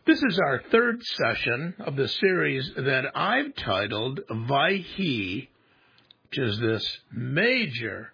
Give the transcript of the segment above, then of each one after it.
This is our third session of the series that I've titled Vayhi, which is this major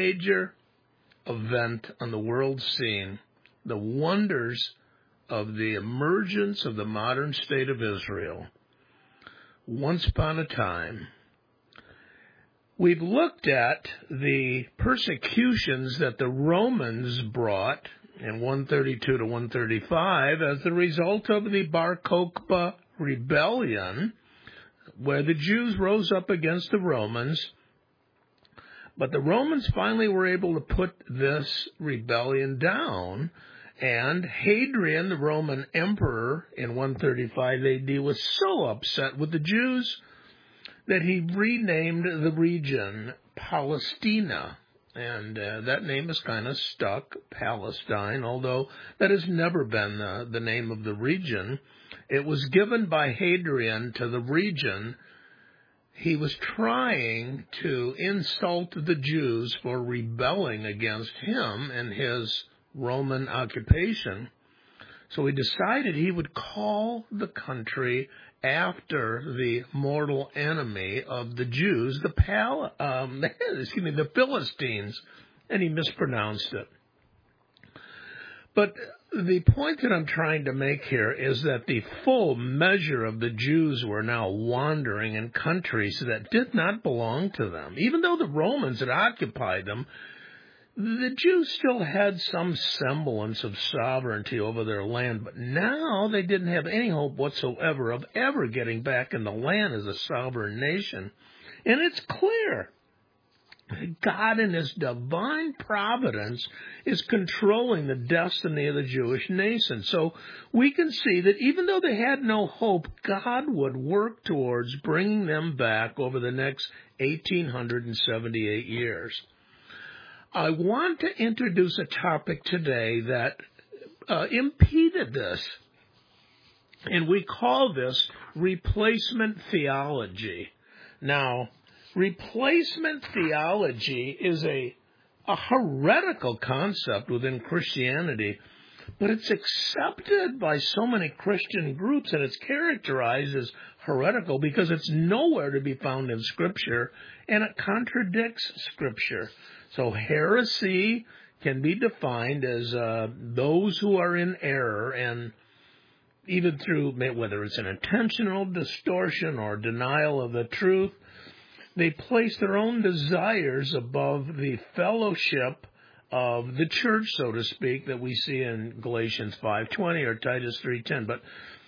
event on the world scene, the wonders of the emergence of the modern state of Israel. Once upon a time, we've looked at the persecutions that the Romans brought in 132 to 135 as the result of the Bar Kokhba rebellion, where the Jews rose up against the Romans. But the Romans finally were able to put this rebellion down, and Hadrian, the Roman emperor in 135 AD, was so upset with the Jews that he renamed the region Palestina. And that name is kind of stuck, Palestine, although that has never been the name of the region. It was given by Hadrian to the region. He was trying to insult the Jews for rebelling against him and his Roman occupation. So he decided he would call the country after the mortal enemy of the Jews, the Philistines, and he mispronounced it. But the point that I'm trying to make here is that the full measure of the Jews were now wandering in countries that did not belong to them. Even though the Romans had occupied them, the Jews still had some semblance of sovereignty over their land, but now they didn't have any hope whatsoever of ever getting back in the land as a sovereign nation. And it's clear God in His divine providence is controlling the destiny of the Jewish nation. So we can see that even though they had no hope, God would work towards bringing them back over the next 1,878 years. I want to introduce a topic today that impeded this, and we call this replacement theology. Now, replacement theology is a heretical concept within Christianity, but it's accepted by so many Christian groups, and it's characterized as heretical because it's nowhere to be found in Scripture, and it contradicts Scripture. So heresy can be defined as those who are in error, and even through, whether it's an intentional distortion or denial of the truth, they place their own desires above the fellowship of the church, so to speak, that we see in Galatians 5:20 or Titus 3:10. But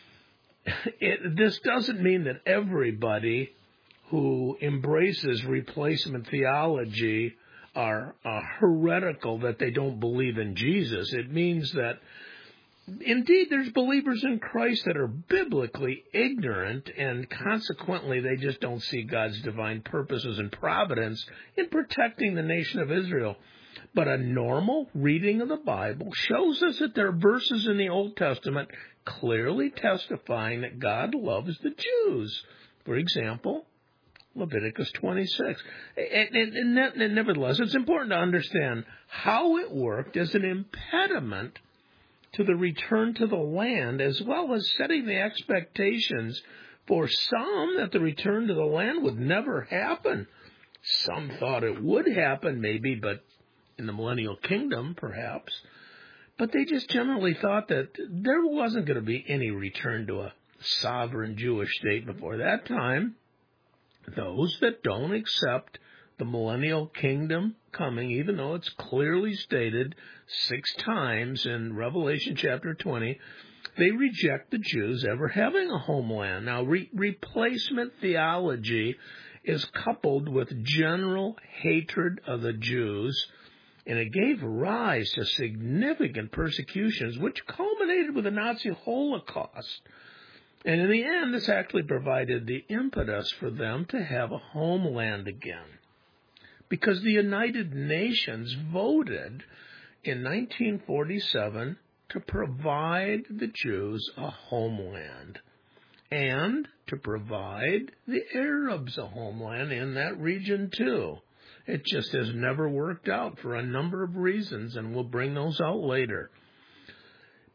this doesn't mean that everybody who embraces replacement theology are heretical, that they don't believe in Jesus. It means that, indeed, there's believers in Christ that are biblically ignorant, and consequently they just don't see God's divine purposes and providence in protecting the nation of Israel. But a normal reading of the Bible shows us that there are verses in the Old Testament clearly testifying that God loves the Jews. For example, Leviticus 26. And nevertheless, it's important to understand how it worked as an impediment to the return to the land, as well as setting the expectations for some that the return to the land would never happen. Some thought it would happen, maybe, but in the millennial kingdom, perhaps. But they just generally thought that there wasn't going to be any return to a sovereign Jewish state before that time. Those that don't accept the millennial kingdom coming, even though it's clearly stated 6 times in Revelation chapter 20, they reject the Jews ever having a homeland. Now, replacement theology is coupled with general hatred of the Jews, and it gave rise to significant persecutions, which culminated with the Nazi Holocaust. And in the end, this actually provided the impetus for them to have a homeland again, because the United Nations voted in 1947 to provide the Jews a homeland and to provide the Arabs a homeland in that region too. It just has never worked out for a number of reasons, and we'll bring those out later.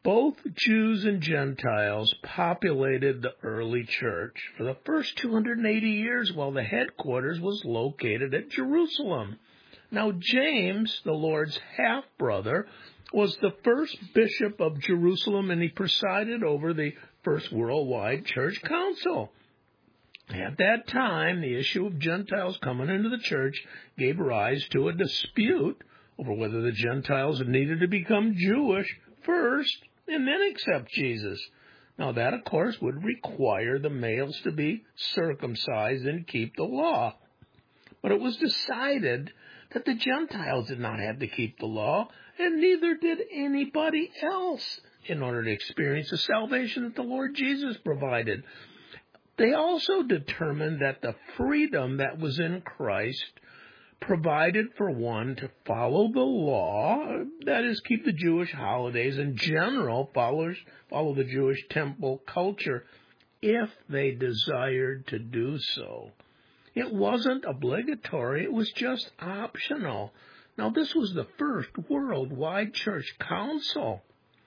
Both Jews and Gentiles populated the early church for the first 280 years while the headquarters was located at Jerusalem. Now, James, the Lord's half-brother, was the first bishop of Jerusalem, and he presided over the first worldwide church council. At that time, the issue of Gentiles coming into the church gave rise to a dispute over whether the Gentiles needed to become Jewish first and then accept Jesus. Now, that, of course, would require the males to be circumcised and keep the law. But it was decided that the Gentiles did not have to keep the law, and neither did anybody else in order to experience the salvation that the Lord Jesus provided. They also determined that the freedom that was in Christ provided for one to follow the law, that is, keep the Jewish holidays, in general, follow the Jewish temple culture, if they desired to do so. It wasn't obligatory, it was just optional. Now, this was the first worldwide church council.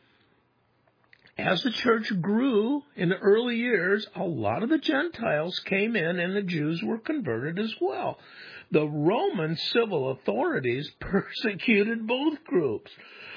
As the church grew in the early years, a lot of the Gentiles came in and the Jews were converted as well. The Roman civil authorities persecuted both groups.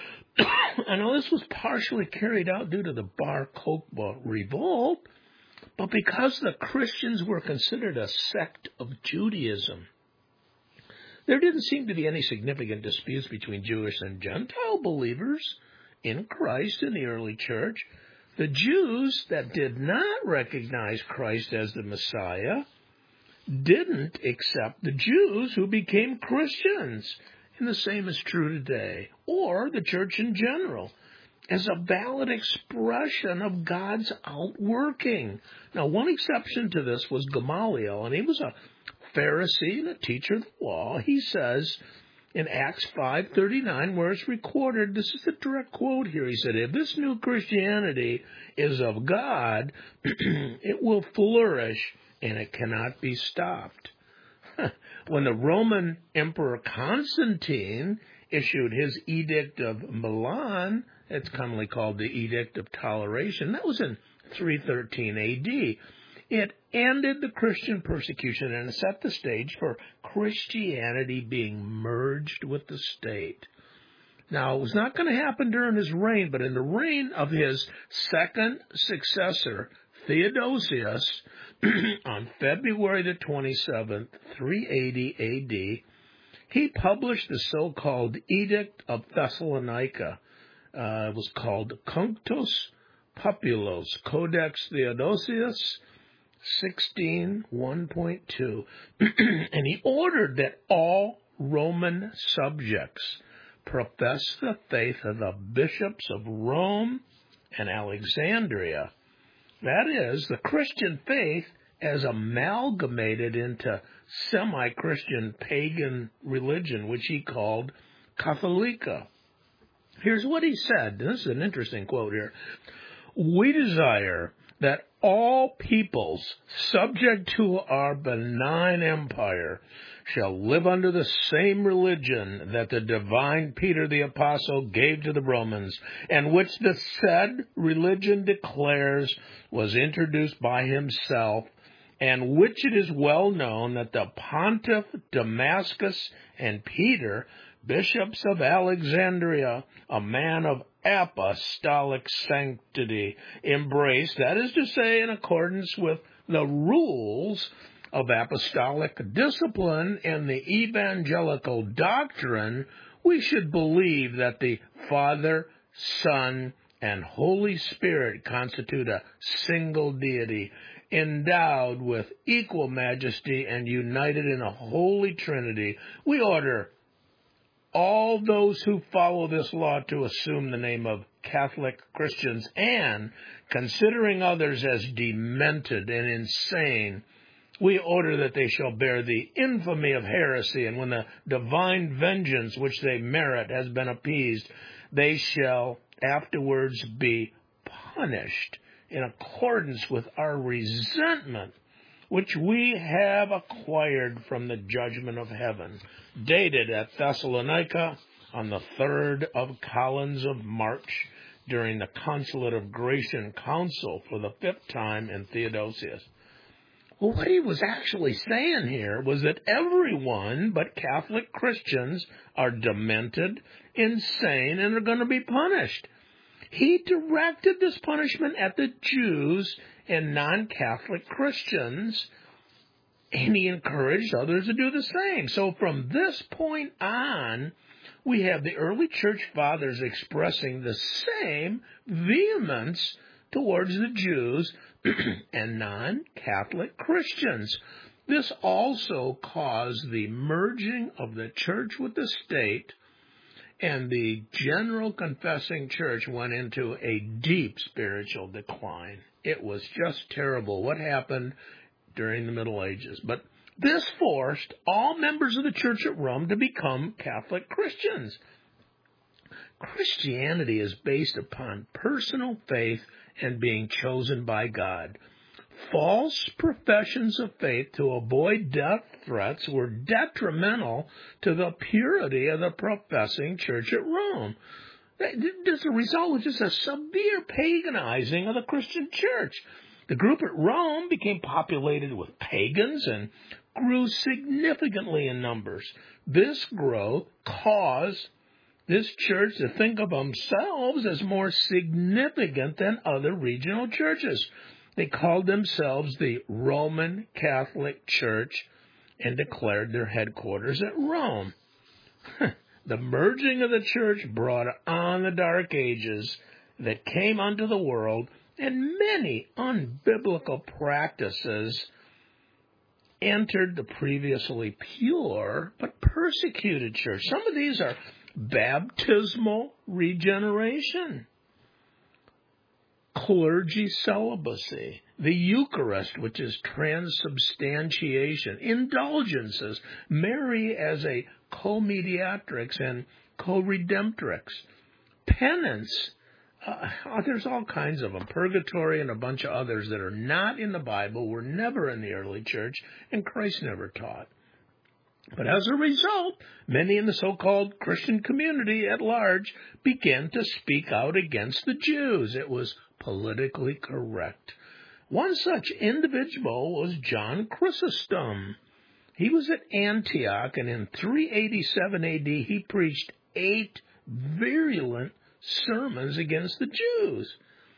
I know this was partially carried out due to the Bar Kokhba revolt, but because the Christians were considered a sect of Judaism, there didn't seem to be any significant disputes between Jewish and Gentile believers in Christ in the early church. The Jews that did not recognize Christ as the Messiah didn't accept the Jews who became Christians, and the same is true today, or the church in general, as a valid expression of God's outworking. Now, one exception to this was Gamaliel, and he was a Pharisee and a teacher of the law. He says in Acts 5:39, where it's recorded, this is a direct quote here, he said, if this new Christianity is of God, it will flourish and it cannot be stopped. When the Roman Emperor Constantine issued his Edict of Milan, it's commonly called the Edict of Toleration, that was in 313 A.D., it ended the Christian persecution and set the stage for Christianity being merged with the state. Now, it was not going to happen during his reign, but in the reign of his second successor, Theodosius, on February the 27th, 380 A.D., he published the so-called Edict of Thessalonica. It was called Cunctus Populos, Codex Theodosius, 16:1.2, and he ordered that all Roman subjects profess the faith of the bishops of Rome and Alexandria. That is, the Christian faith as amalgamated into semi-Christian pagan religion, which he called Catholica. Here's what he said. This is an interesting quote here. We desire that all peoples subject to our benign empire shall live under the same religion that the divine Peter the Apostle gave to the Romans, and which the said religion declares was introduced by himself, and which it is well known that the Pontiff Damascus and Peter, bishops of Alexandria, a man of apostolic sanctity, embraced, that is to say, in accordance with the rules of apostolic discipline and the evangelical doctrine, we should believe that the Father, Son, and Holy Spirit constitute a single deity, endowed with equal majesty and united in a holy Trinity. We order all those who follow this law to assume the name of Catholic Christians, and, considering others as demented and insane, we order that they shall bear the infamy of heresy, and when the divine vengeance which they merit has been appeased, they shall afterwards be punished in accordance with our resentment, which we have acquired from the judgment of heaven, dated at Thessalonica on the 3rd of Collins of March, during the Consulate of Gratian Council for the 5th time in Theodosius. Well, what he was actually saying here was that everyone but Catholic Christians are demented, insane, and are going to be punished. He directed this punishment at the Jews and non-Catholic Christians, and he encouraged others to do the same. So from this point on, we have the early church fathers expressing the same vehemence towards the Jews and non-Catholic Christians. This also caused the merging of the church with the state, and the general confessing church went into a deep spiritual decline. It was just terrible what happened during the Middle Ages. But this forced all members of the church at Rome to become Catholic Christians. Christianity is based upon personal faith and being chosen by God. False professions of faith to avoid death threats were detrimental to the purity of the professing church at Rome. As a result was just a severe paganizing of the Christian church. The group at Rome became populated with pagans and grew significantly in numbers. This growth caused this church to think of themselves as more significant than other regional churches. They called themselves the Roman Catholic Church and declared their headquarters at Rome. The merging of the church brought on the Dark Ages that came unto the world, and many unbiblical practices entered the previously pure but persecuted church. Some of these are baptismal regeneration, clergy celibacy, the Eucharist, which is transubstantiation, indulgences, Mary as a co-mediatrix and co-redemptrix, penance. There's all kinds of them, purgatory and a bunch of others that are not in the Bible, were never in the early church, and Christ never taught. But as a result, many in the so-called Christian community at large began to speak out against the Jews. It was politically correct. One such individual was John Chrysostom. He was at Antioch, and in 387 AD, he preached 8 virulent sermons against the Jews.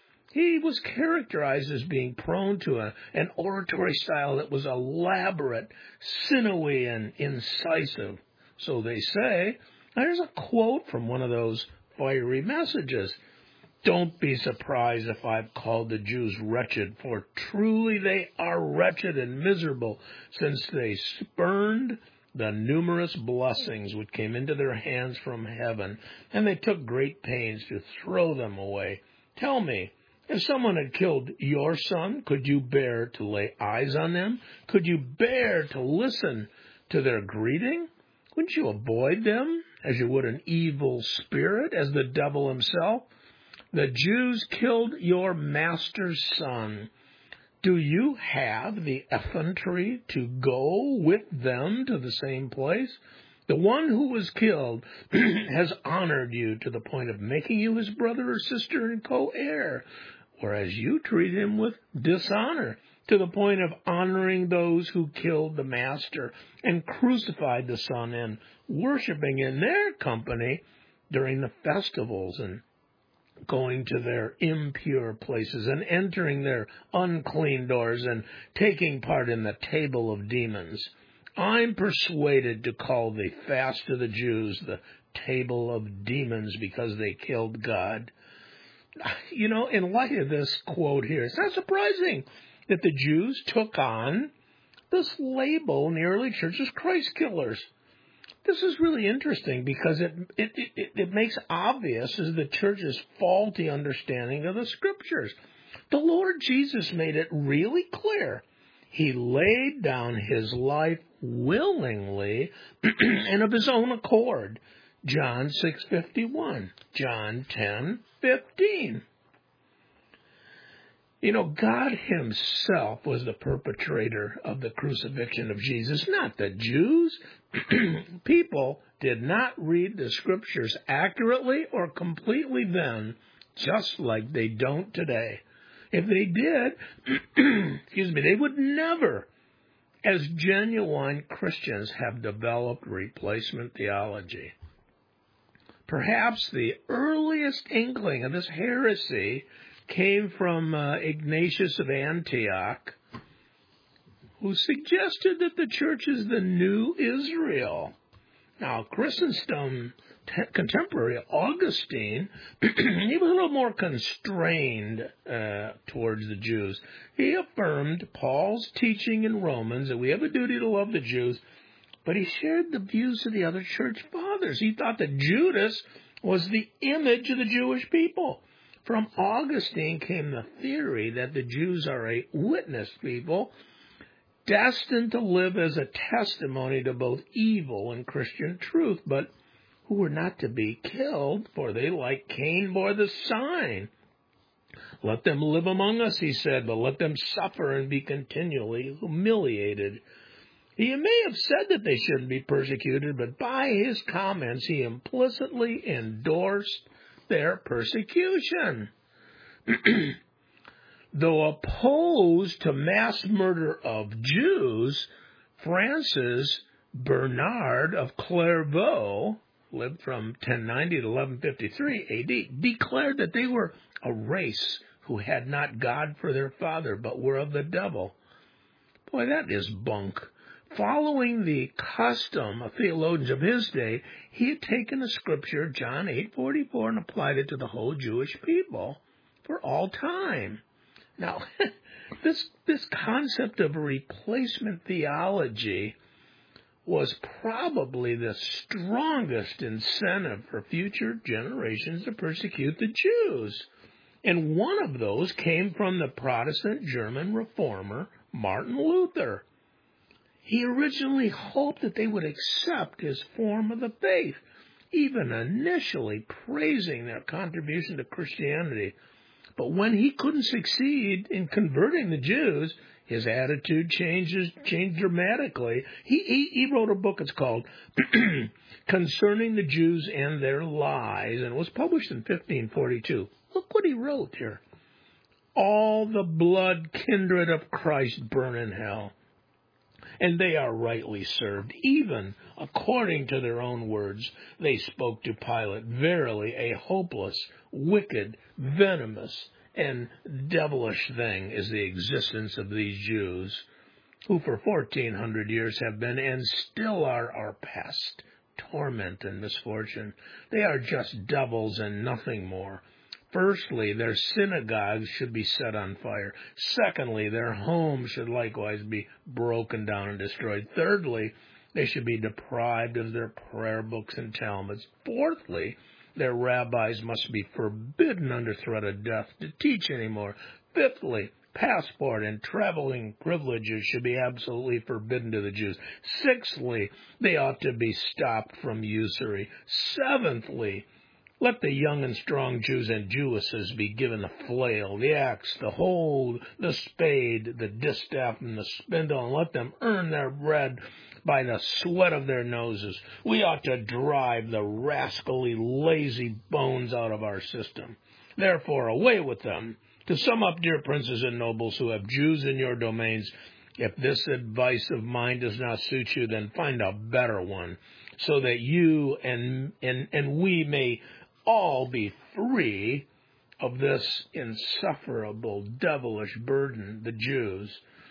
He was characterized as being prone to an oratory style that was elaborate, sinewy, and incisive. So they say. There's a quote from one of those fiery messages. "Don't be surprised if I've called the Jews wretched, for truly they are wretched and miserable, since they spurned the numerous blessings which came into their hands from heaven, and they took great pains to throw them away. Tell me, if someone had killed your son, could you bear to lay eyes on them? Could you bear to listen to their greeting? Wouldn't you avoid them as you would an evil spirit, as the devil himself? The Jews killed your master's son. Do you have the effrontery to go with them to the same place? The one who was killed has honored you to the point of making you his brother or sister and co-heir, whereas you treat him with dishonor to the point of honoring those who killed the master and crucified the son and worshiping in their company during the festivals and going to their impure places and entering their unclean doors and taking part in the table of demons. I'm persuaded to call the fast of the Jews the table of demons because they killed God." You know, in light of this quote here, it's not surprising that the Jews took on this label in the early church as Christ killers. This is really interesting because it makes obvious as the church's faulty understanding of the Scriptures. The Lord Jesus made it really clear. He laid down his life willingly and of his own accord. John 6:51, John 10:15. You know, God himself was the perpetrator of the crucifixion of Jesus, not the Jews. People did not read the Scriptures accurately or completely then, just like they don't today. If they did, they would never, as genuine Christians, have developed replacement theology. Perhaps the earliest inkling of this heresy came from Ignatius of Antioch, who suggested that the church is the new Israel. Now, Chrysostom, contemporary Augustine, he was a little more constrained towards the Jews. He affirmed Paul's teaching in Romans that we have a duty to love the Jews, but he shared the views of the other church fathers. He thought that Judas was the image of the Jewish people. From Augustine came the theory that the Jews are a witness people, destined to live as a testimony to both evil and Christian truth, but who were not to be killed, for they, like Cain, bore the sign. Let them live among us, he said, but let them suffer and be continually humiliated. He may have said that they shouldn't be persecuted, but by his comments he implicitly endorsed their persecution. Though opposed to mass murder of Jews, Francis Bernard of Clairvaux, lived from 1090 to 1153 A.D., declared that they were a race who had not God for their father, but were of the devil. Boy, that is bunk. Following the custom of theologians of his day, he had taken the scripture, John 8:44, and applied it to the whole Jewish people for all time. Now, this concept of replacement theology was probably the strongest incentive for future generations to persecute the Jews. And one of those came from the Protestant German reformer, Martin Luther. He originally hoped that they would accept his form of the faith, even initially praising their contribution to Christianity. But when he couldn't succeed in converting the Jews, his attitude changed dramatically. He wrote a book, it's called Concerning the Jews and Their Lies, and it was published in 1542. Look what he wrote here. All the blood kindred of Christ burn in hell, and they are rightly served. Even according to their own words, they spoke to Pilate, verily a hopeless, wicked, venomous, and devilish thing is the existence of these Jews, who for 1,400 years have been and still are our pest, torment, and misfortune. They are just devils and nothing more. Firstly, their synagogues should be set on fire. Secondly, their homes should likewise be broken down and destroyed. Thirdly, they should be deprived of their prayer books and talmuds. Fourthly, their rabbis must be forbidden under threat of death to teach anymore. Fifthly, passport and traveling privileges should be absolutely forbidden to the Jews. Sixthly, they ought to be stopped from usury. Seventhly, let the young and strong Jews and Jewesses be given the flail, the axe, the hoe, the spade, the distaff, and the spindle, and let them earn their bread by the sweat of their noses. We ought to drive the rascally, lazy bones out of our system. Therefore, away with them. To sum up, dear princes and nobles who have Jews in your domains, if this advice of mine does not suit you, then find a better one, so that you and we may all be free of this insufferable, devilish burden, the Jews.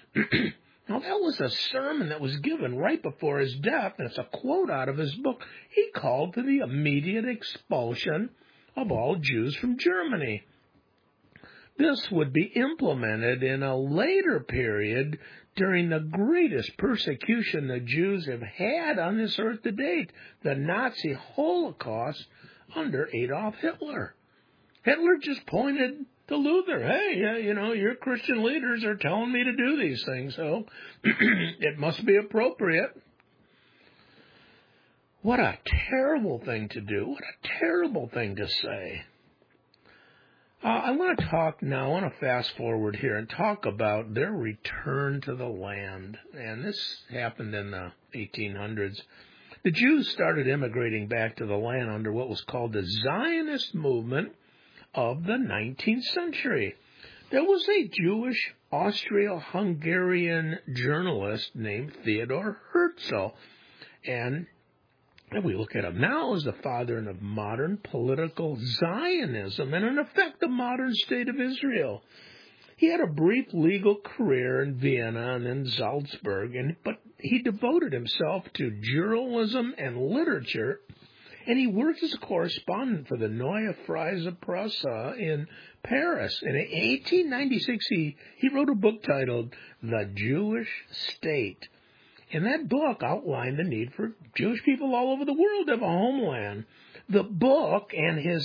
Now, that was a sermon that was given right before his death, and it's a quote out of his book. He called for the immediate expulsion of all Jews from Germany. This would be implemented in a later period during the greatest persecution the Jews have had on this earth to date, the Nazi Holocaust under Adolf Hitler. Hitler just pointed to Luther. Hey, your Christian leaders are telling me to do these things, so it must be appropriate. What a terrible thing to do. What a terrible thing to say. I want to talk now, I want to fast forward here and talk about their return to the land. And this happened in the 1800s. The Jews started immigrating back to the land under what was called the Zionist movement of the 19th century. There was a Jewish Austro-Hungarian journalist named Theodor Herzl, and we look at him now as the father of modern political Zionism and, in effect, the modern state of Israel. He had a brief legal career in Vienna and in Salzburg, but he devoted himself to journalism and literature, and he worked as a correspondent for the Neue Freie Presse in Paris. And in 1896, he wrote a book titled The Jewish State. And that book outlined the need for Jewish people all over the world to have a homeland. The book and his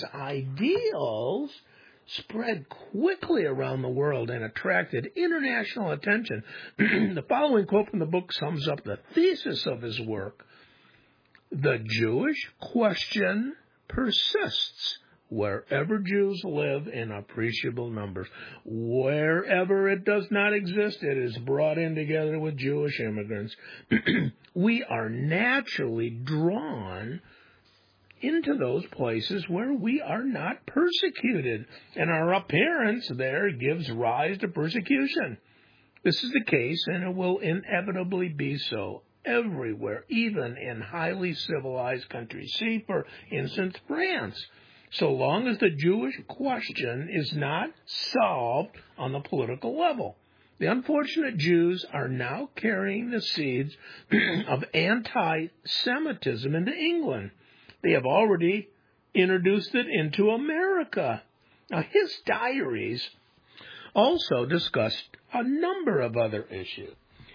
ideals spread quickly around the world and attracted international attention. The following quote from the book sums up the thesis of his work. The Jewish question persists wherever Jews live in appreciable numbers. Wherever it does not exist, it is brought in together with Jewish immigrants. We are naturally drawn into those places where we are not persecuted, and our appearance there gives rise to persecution. This is the case, and it will inevitably be so everywhere, even in highly civilized countries. See, for instance, France. So long as the Jewish question is not solved on the political level. The unfortunate Jews are now carrying the seeds of anti-Semitism into England. They have already introduced it into America. Now, his diaries also discussed a number of other issues.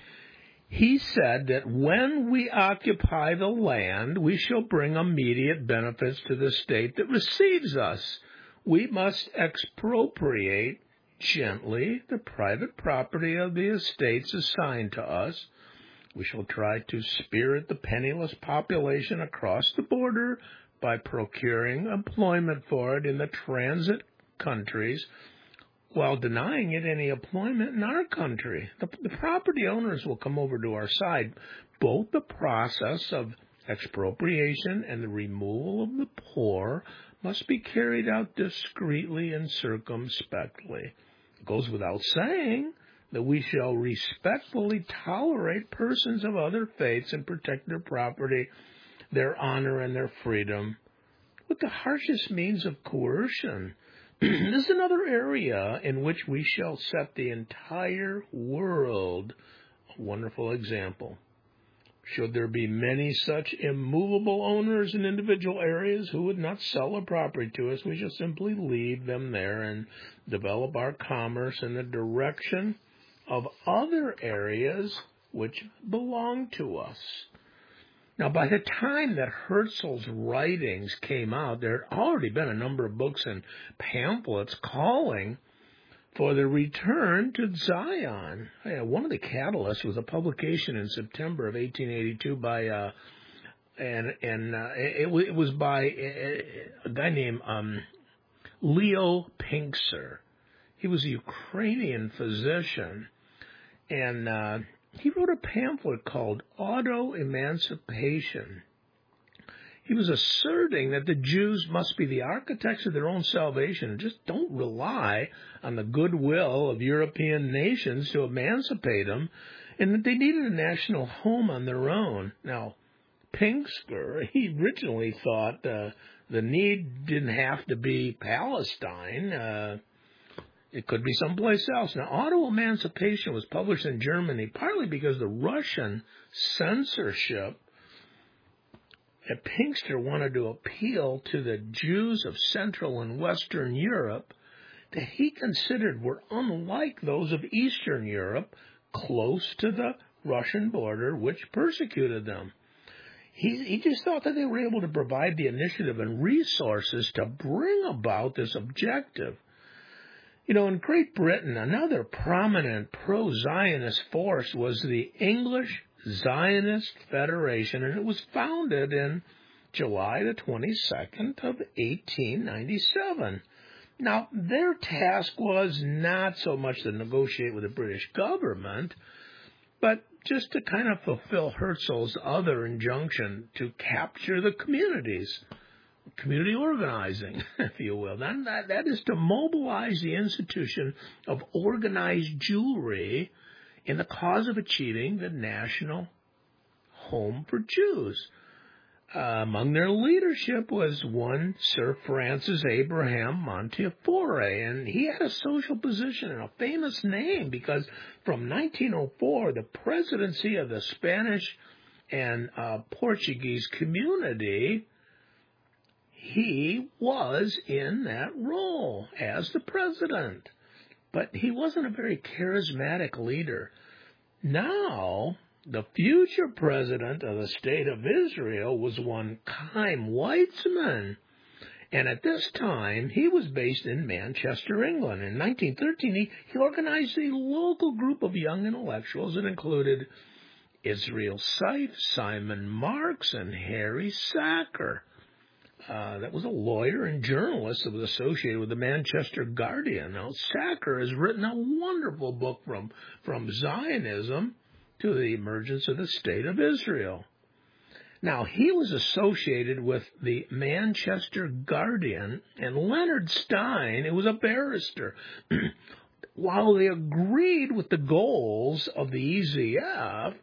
He said that when we occupy the land, we shall bring immediate benefits to the state that receives us. We must expropriate gently the private property of the estates assigned to us. We shall try to spirit the penniless population across the border by procuring employment for it in the transit countries, while denying it any employment in our country. The property owners will come over to our side. Both the process of expropriation and the removal of the poor must be carried out discreetly and circumspectly. It goes without saying that we shall respectfully tolerate persons of other faiths and protect their property, their honor, and their freedom with the harshest means of coercion. This is another area in which we shall set the entire world a wonderful example. Should there be many such immovable owners in individual areas who would not sell a property to us, we shall simply leave them there and develop our commerce in the direction of other areas which belong to us. Now, by the time that Herzl's writings came out, there had already been a number of books and pamphlets calling for the return to Zion. One of the catalysts was a publication in September of 1882 by, it was by a guy named Leo Pinkster. He was a Ukrainian physician, and he wrote a pamphlet called Auto-Emancipation. He was asserting that the Jews must be the architects of their own salvation and just don't rely on the goodwill of European nations to emancipate them, and that they needed a national home on their own. Now, Pinkster, he originally thought the need didn't have to be Palestine. It could be someplace else. Now, Auto-Emancipation was published in Germany partly because the Russian censorship that Pinkster wanted to appeal to the Jews of Central and Western Europe that he considered were unlike those of Eastern Europe close to the Russian border, which persecuted them. He just thought that they were able to provide the initiative and resources to bring about this objective. You know, in Great Britain, another prominent pro-Zionist force was the English Zionist Federation, and it was founded in July the 22nd of 1897. Now, their task was not so much to negotiate with the British government, but just to kind of fulfill Herzl's other injunction to capture the communities community organizing, if you will. That is to mobilize the institution of organized Jewry in the cause of achieving the national home for Jews. Among their leadership was one Sir Francis Abraham Montefiore, and he had a social position and a famous name because from 1904, the presidency of the Spanish and Portuguese community, he was in that role as the president. But he wasn't a very charismatic leader. Now, the future president of the State of Israel was one Chaim Weizmann. And at this time, he was based in Manchester, England. In 1913, he organized a local group of young intellectuals that included Israel Seif, Simon Marks, and Harry Sacker. That was a lawyer and journalist that was associated with the Manchester Guardian. Now, Sacker has written a wonderful book from Zionism to the emergence of the State of Israel. Now, he was associated with the Manchester Guardian and Leonard Stein, who was a barrister. While they agreed with the goals of the EZF,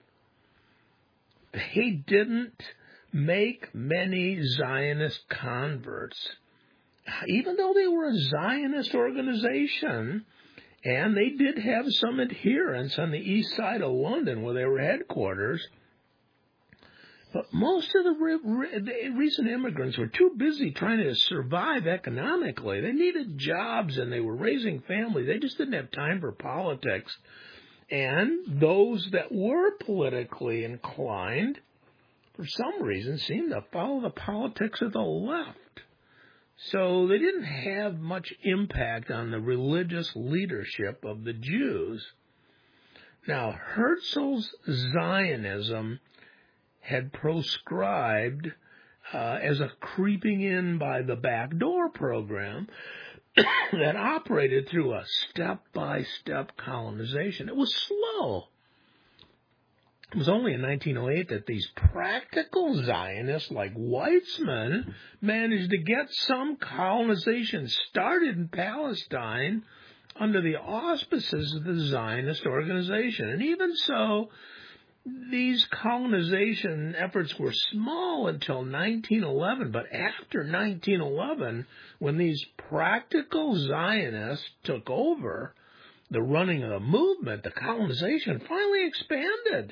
he didn't make many Zionist converts. Even though they were a Zionist organization, and they did have some adherents on the east side of London where they were headquarters, but most of the recent immigrants were too busy trying to survive economically. They needed jobs and they were raising families. They just didn't have time for politics. And those that were politically inclined, for some reason, seemed to follow the politics of the left. So they didn't have much impact on the religious leadership of the Jews. Now, Herzl's Zionism had proscribed as a creeping in by the back door program that operated through a step-by-step colonization. It was slow. It was only in 1908 that these practical Zionists like Weizmann managed to get some colonization started in Palestine under the auspices of the Zionist organization. And even so, these colonization efforts were small until 1911. But after 1911, when these practical Zionists took over the running of the movement, the colonization finally expanded.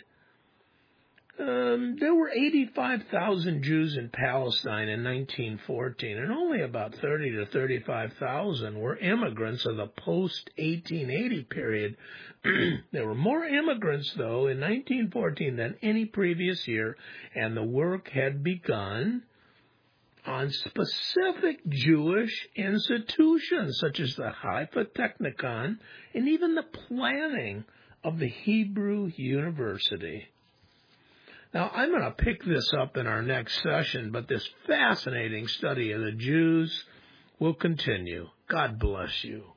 There were 85,000 Jews in Palestine in 1914, and only about 30 to 35,000 were immigrants of the post-1880 period. There were more immigrants, though, in 1914 than any previous year, and the work had begun on specific Jewish institutions, such as the Haifa Technikon, and even the planning of the Hebrew University. Now, I'm going to pick this up in our next session, but this fascinating study of the Jews will continue. God bless you.